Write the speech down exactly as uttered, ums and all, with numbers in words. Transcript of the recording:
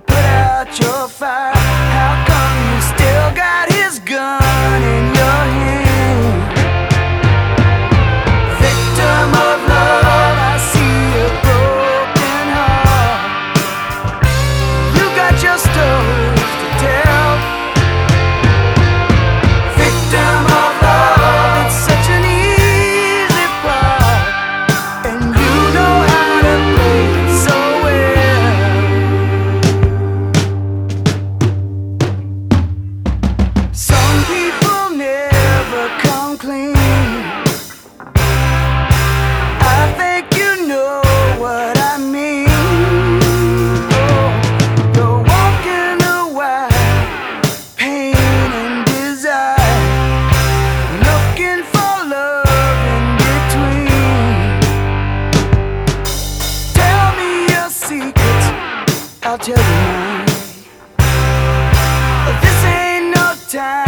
put out your fire? How come you still got his gun in your hand? Victim of love, I see a broken heart. You got your stories to tell. Victim of love, it's such an easy part, and you know how to play it so well. Some people never come clean. I think you know what I mean. Oh, you're walking a wide pain and desire, looking for love in between. Tell me your secrets, I'll tell you mine. This ain't no time